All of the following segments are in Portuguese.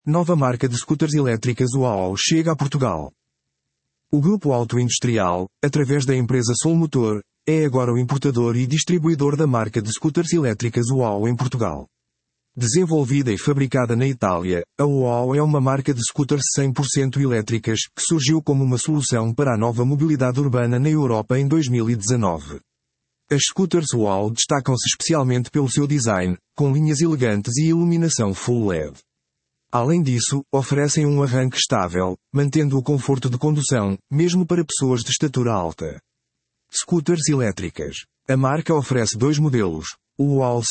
Nova marca de scooters elétricas UAO chega a Portugal. O Grupo Auto Industrial, através da empresa Solmotor, é agora o importador e distribuidor da marca de scooters elétricas UAO em Portugal. Desenvolvida e fabricada na Itália, a UAO é uma marca de scooters 100% elétricas que surgiu como uma solução para a nova mobilidade urbana na Europa em 2019. As scooters UAO destacam-se especialmente pelo seu design, com linhas elegantes e iluminação full LED. Além disso, oferecem um arranque estável, mantendo o conforto de condução, mesmo para pessoas de estatura alta. Scooters elétricas. A marca oferece dois modelos, o UAO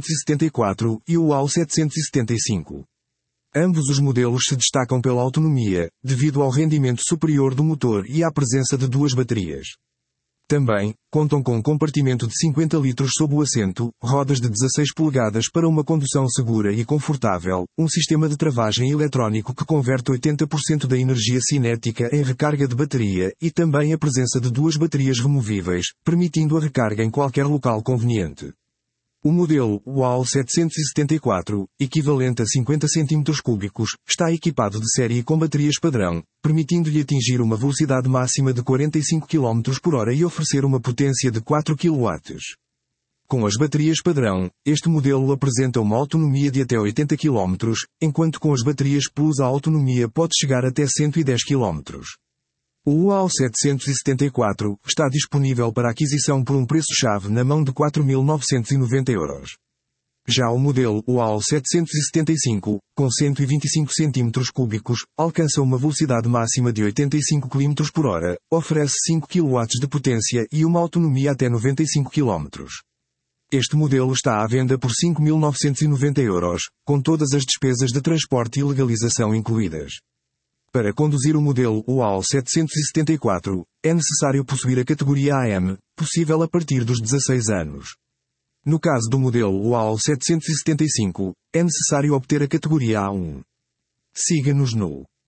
774 e o UAO 775. Ambos os modelos se destacam pela autonomia, devido ao rendimento superior do motor e à presença de duas baterias. Também, contam com um compartimento de 50 litros sob o assento, rodas de 16 polegadas para uma condução segura e confortável, um sistema de travagem eletrónico que converte 80% da energia cinética em recarga de bateria e também a presença de duas baterias removíveis, permitindo a recarga em qualquer local conveniente. O modelo UAO 774, equivalente a 50 cm3, está equipado de série com baterias padrão, permitindo-lhe atingir uma velocidade máxima de 45 km/h e oferecer uma potência de 4 kW. Com as baterias padrão, este modelo apresenta uma autonomia de até 80 km, enquanto com as baterias Plus a autonomia pode chegar até 110 km. O UAO 774 está disponível para aquisição por um preço-chave na mão de 4.990 €. Já o modelo UAO 775, com 125 cm3, alcança uma velocidade máxima de 85 km/h, oferece 5 kW de potência e uma autonomia até 95 km. Este modelo está à venda por 5.990 €, com todas as despesas de transporte e legalização incluídas. Para conduzir o modelo UAO 774, é necessário possuir a categoria AM, possível a partir dos 16 anos. No caso do modelo UAO 775, é necessário obter a categoria A1. Siga-nos no